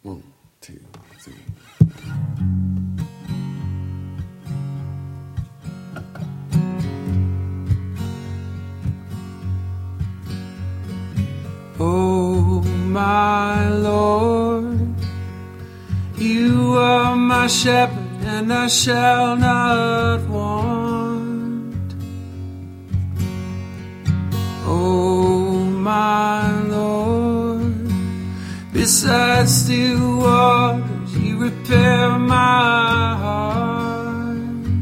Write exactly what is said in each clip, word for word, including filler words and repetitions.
One, two, three. Oh, my Lord, you are my shepherd, and I shall not want. Oh, my Lord, beside still waters, you repair my heart.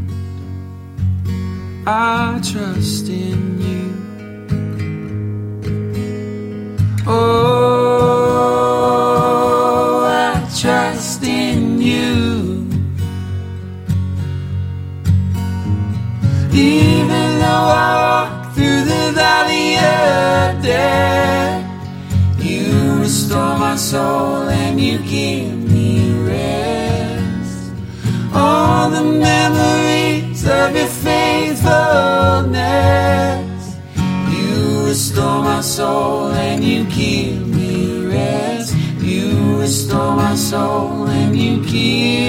I trust in you. Oh, I trust in you. Even though I walk through the valley of death, you restore my soul and you give me rest. All the memories of your faithfulness, you restore my soul and you give me rest. You restore my soul and you give